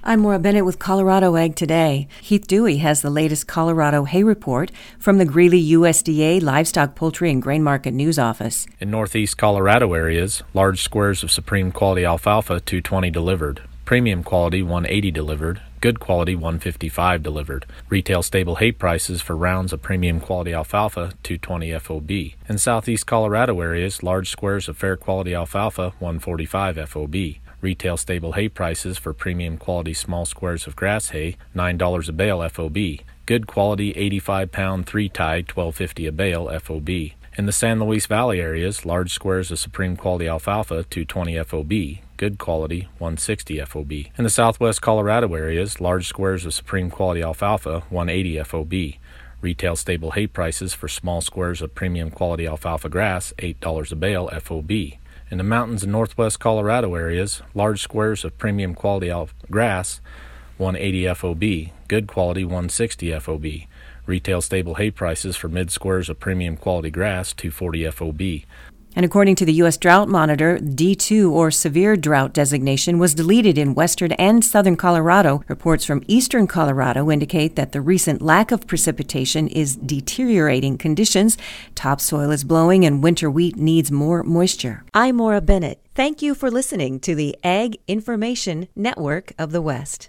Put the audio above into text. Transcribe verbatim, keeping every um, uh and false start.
I'm Maura Bennett with Colorado Ag Today. Heath Dewey has the latest Colorado hay report from the Greeley U S D A Livestock, Poultry, and Grain Market News Office. In northeast Colorado areas, large squares of Supreme Quality Alfalfa two twenty delivered, Premium Quality one eighty delivered, Good Quality one fifty-five delivered. Retail stable hay prices for rounds of Premium Quality Alfalfa two twenty F O B. In southeast Colorado areas, large squares of Fair Quality Alfalfa one forty-five F O B. Retail stable hay prices for Premium Quality small squares of grass hay nine dollars a bale F O B. Good Quality eighty-five pound three tie twelve fifty a bale F O B. In the San Luis Valley areas, large squares of Supreme Quality Alfalfa two twenty F O B. Good Quality one sixty F O B. In the southwest Colorado areas, large squares of Supreme Quality Alfalfa one eighty F O B. Retail stable hay prices for small squares of Premium Quality Alfalfa grass eight dollars a bale F O B. In the mountains and northwest Colorado areas, large squares of Premium Quality alf- grass one eighty F O B, Good Quality one sixty F O B. Retail stable hay prices for mid squares of Premium Quality grass two forty F O B. And according to the U S Drought Monitor, D two or severe drought designation was deleted in western and southern Colorado. Reports from eastern Colorado indicate that the recent lack of precipitation is deteriorating conditions. Topsoil is blowing and winter wheat needs more moisture. I'm Maura Bennett. Thank you for listening to the Ag Information Network of the West.